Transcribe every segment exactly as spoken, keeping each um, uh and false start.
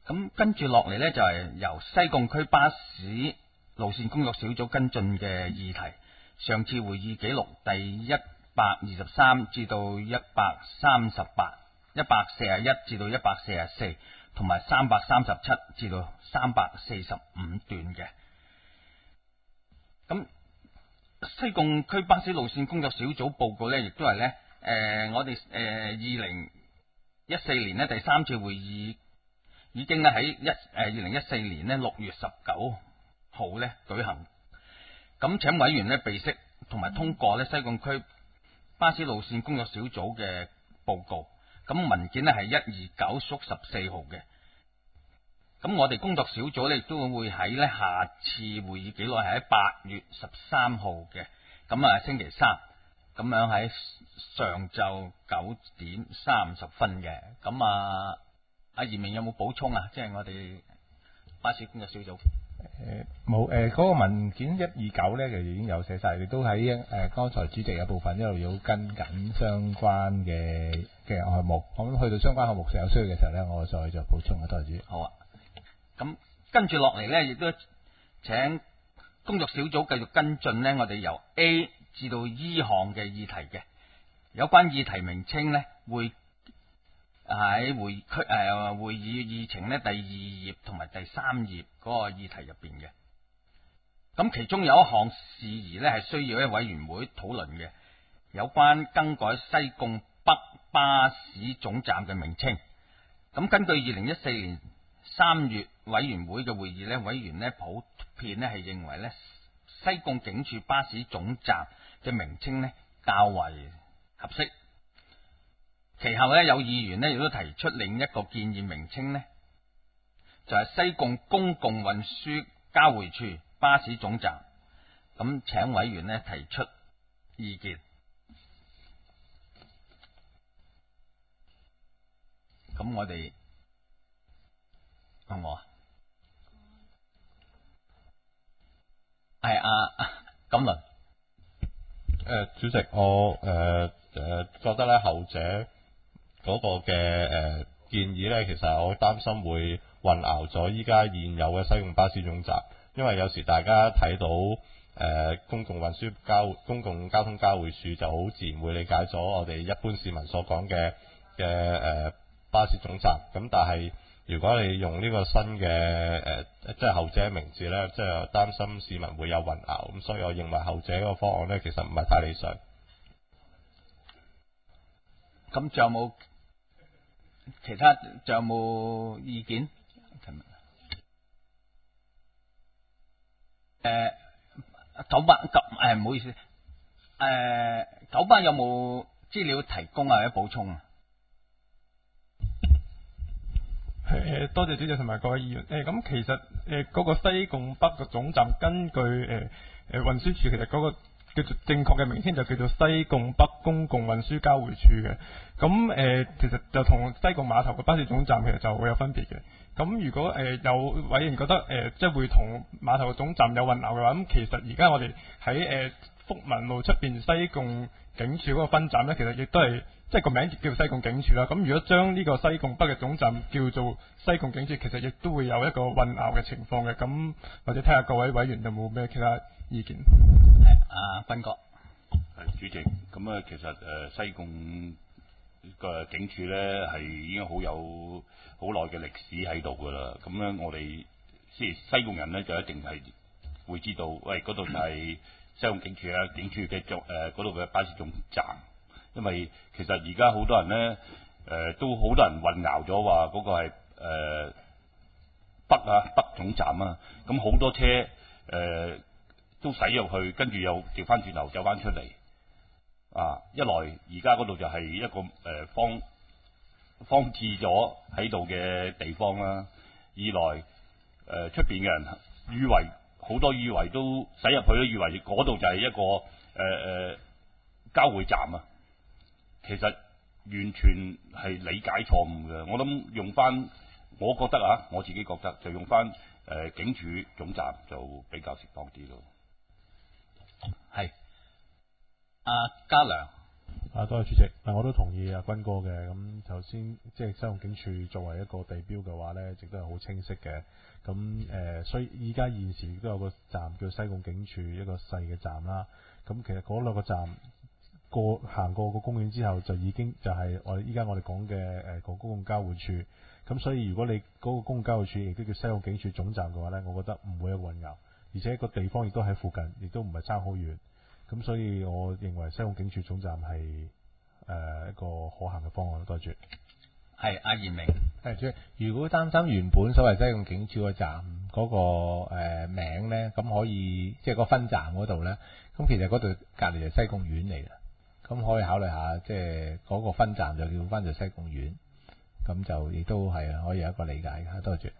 咁跟住落嚟呢，就係由西貢區巴士路線工作小組跟進嘅議題。上次會議記錄第一百二十三至到一百三十八、一百四十一至到一百四十四，同埋三百三十七至到三百四十五段嘅。咁西貢區巴士路線工作小組報告呢，亦都係呢，誒、呃，我哋誒二零一四年呢第三次會議已經咧喺一誒二零一四年呢六月十九號呢舉行。咁請委員呢備悉同埋通過呢西貢區巴士路線工作小組嘅報告。咁文件呢係一二九縮十四號嘅。咁我哋工作小組呢亦都會喺呢下次會議記錄係喺八月十三號嘅。咁啊星期三，咁樣喺上晝九點三十分嘅。咁啊阿嚴明有冇補充啊？即係我哋巴士工作小組。 誒冇誒嗰個文件一二九咧，就已經有寫晒，亦都喺誒剛才主席嘅部分一路要跟緊相關嘅嘅項目。咁去到相關項目有需要嘅時候咧，我再再補充啊，代主。 好啊。咁跟住落嚟咧，亦都請工作小組繼續跟進咧，我哋由 A 至到 E 項嘅議題嘅有關議題名稱咧，會喺會區誒、呃、會議議程咧第二頁同埋第三頁嗰個議題入邊嘅。咁其中有一項事宜咧係需要一委員會討論嘅，有關更改西貢北巴士總站嘅名稱。咁根據二零一四年三月委員會嘅會議咧，委員咧普遍咧係認為咧西貢警署巴士總站嘅名稱咧較為合適。其後咧有議員咧亦都提出另一個建議名稱咧，就係、是、西貢公共運輸交匯處巴士總站。咁請委員咧提出意見。咁我哋好唔好啊？係啊，錦麟。 誒，主席，我誒誒、呃、覺得咧後者嗰個嘅誒、呃、建議咧，其實我擔心會混淆咗依家現有嘅西貢巴士總站，因為有時大家睇到誒、呃、公共運輸交公共交通交匯處，就好自然會理解咗我哋一般市民所講嘅嘅誒巴士總站。咁但係如果你用呢個新嘅誒、呃、即係後者名字咧，即係擔心市民會有混淆，咁所以我認為後者個方案咧其實唔係太理想。 咁仲有冇其他？仲有冇意見？誒九巴九誒唔好意思，誒、呃、九巴有冇資料提供啊？或者補充啊？ 誒多謝主席同埋各位議員。誒咁其實誒嗰個西貢北嘅總站，根據誒誒運輸署其實嗰個叫做正確嘅名稱就叫做西貢北公共運輸交匯處嘅。咁誒其實就同西貢碼頭嘅巴士總站其實就會有分別嘅。咁如果誒有委員覺得誒即係會同碼頭嘅總站有混淆嘅話，咁其實而家我哋喺誒福民路出邊西貢警署嗰個分站咧，其實亦都係即係個名叫西貢警署啦。咁如果將呢個西貢北嘅總站叫做西貢警署，其實亦都會有一個混淆嘅情況嘅。咁或者睇下各位委員有冇咩其他意見？ 係啊，斌哥。 係主席，咁啊，其實誒、呃、西貢個警署咧係已經好有好耐嘅歷史喺度噶啦。咁樣我哋即係西貢人咧就一定係會知道，喂嗰度就係西貢警署啦，警署嘅總誒嗰度嘅巴士總站。因為其實而家好多人咧誒、呃、都好多人混淆咗話嗰個係誒、呃、北啊北總站啊，咁好多車誒、呃、都駛入去，跟住又調翻轉頭走翻出嚟。啊！一來而家嗰度就係一個誒、呃、荒荒置咗喺度嘅地方啦；二來誒出邊嘅人以為好多以為都駛入去都以為嗰度就係一個誒誒、呃、交匯站啊！其實完全係理解錯誤嘅。我諗用翻，我覺得啊，我自己覺得就用翻誒、呃、警署總站就比較適當啲咯。 係。阿嘉良， 啊，多謝主席。嗱，我都同意阿君哥嘅。咁頭先即係西貢警署作為一個地標嘅話咧，亦都係好清晰嘅。咁誒、呃，所以依家現時亦都有個站叫西貢警署，一個細嘅站啦。咁其實嗰兩個站過行過個公園之後，就已經就係我哋依家我哋講嘅誒個公共交匯處。咁所以如果你嗰個公共交匯處亦都叫西貢警署總站嘅話咧，我覺得唔會有混淆，而且個地方亦都喺附近，亦都唔係差好遠。咁所以我認為西貢警署總站係誒、呃、一個可行嘅方案。多謝。 係阿賢明。 係主，如果擔心原本所謂西貢警署個站嗰、那個誒、呃、名咧，咁可以即係個分站嗰度咧，咁其實嗰度隔離就西貢苑嚟嘅，咁可以考慮下，即係嗰個分站就叫翻做西貢苑，咁就亦都係可以有一個理解嘅。多謝。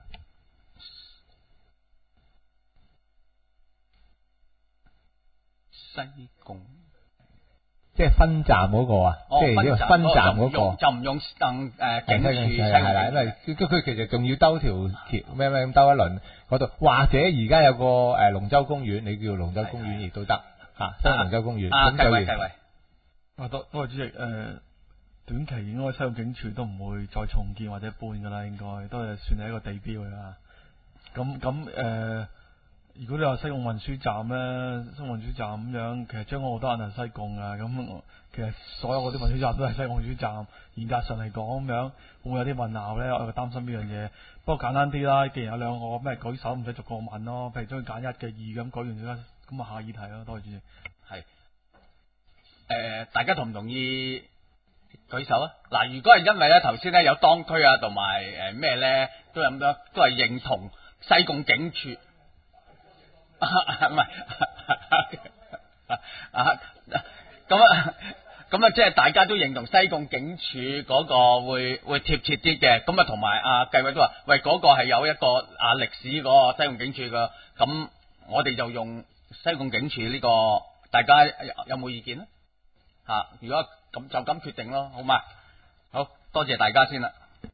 西貢， 即係分站嗰個啊， 哦、 即係呢個分站嗰、那個就唔用誒、呃、警署西係啦，因為佢佢其實仲要兜條橋咩咩咁兜一輪嗰度，或者而家有個誒龍舟公園，你叫龍舟公園亦都得嚇，西貢龍舟公園。 啊， 咁繼位繼位。 啊，多多謝主席。誒、呃，短期應該西貢警署都唔會再重建或者搬噶啦，應該都係算係一個地標㗎啦。咁咁誒。如果你話西貢運輸站咧，西貢運輸站咁樣，其實將軍澳都係西貢啊，咁其實所有嗰啲運輸站都係西貢運輸站。嚴格上嚟講咁樣，會唔會有啲混淆咧？我擔心呢樣嘢。不過簡單啲啦，既然有兩個咩舉手，唔使逐個問咯。譬如將佢揀一嘅二咁舉完咗，咁啊下議題咯。多謝主席。 係誒、呃，大家同唔同意舉手啊？嗱，如果係因為咧頭先咧有當區啊同埋誒咩咧，都有咁多都係認同西貢警署。唔係啊，咁啊，咁啊，即係大家都認同西貢警署嗰個會會貼切啲嘅，咁啊，同埋阿計委都話，喂，嗰、嗰個係有一個啊歷史嗰個西貢警署嘅，咁我哋就用西貢警署呢、呢個，大家有冇意見咧？嚇、啊，如果咁就咁決定咯，好嘛？好多謝大家先啦。